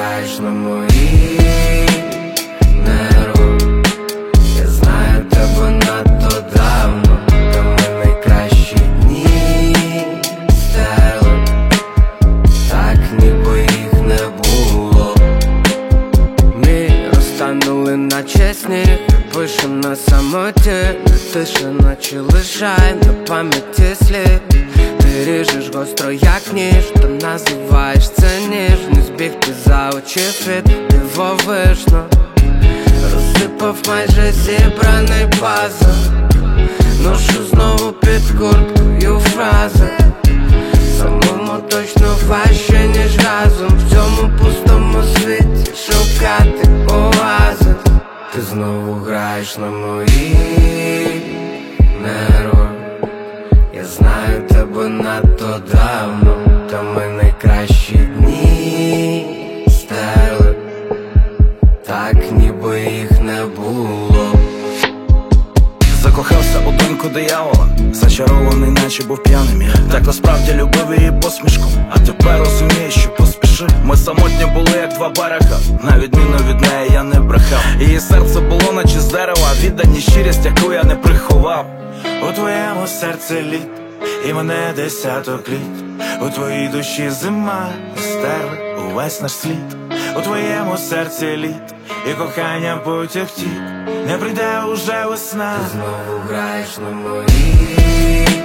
граєш на мої нерви. Я знаю тебе надто давно, та ми найкращі дні стерли, так ніби їх не було. Ми розтанули наче сніг, пишем на самоті, не тише, наче лишай на пам'яті слід. Ти ріжеш гостро, як ніж, та називаєш це ніжність. Збігти за очі світ дивовижно, розсипав майже зібраний пазл. Ношу знову під курткою фрази, самому точно важче, ніж разом. В цьому пустому світі шукати оазис. Ти знову граєш на мої нерви. Я знаю тебе надто давно, та ми найкращі дні стерли, так ніби їх не було. Закохався у доньку диявола, зачарований, наче був п'яним. Так насправді любив її посмішку, а тепер розумію, що поспішив. Ми самотні були, як два берега, на відміну від неї я не брехав. Її серце було, наче з дерева, відданість, щирість, яку я не приховав. У твоєму серці літ, і мене десяток літ. У твоїй душі зима, стерли увесь наш слід. У твоєму серці літ, і кохання потяг втік. Не прийде уже весна. Ти знову граєш на мої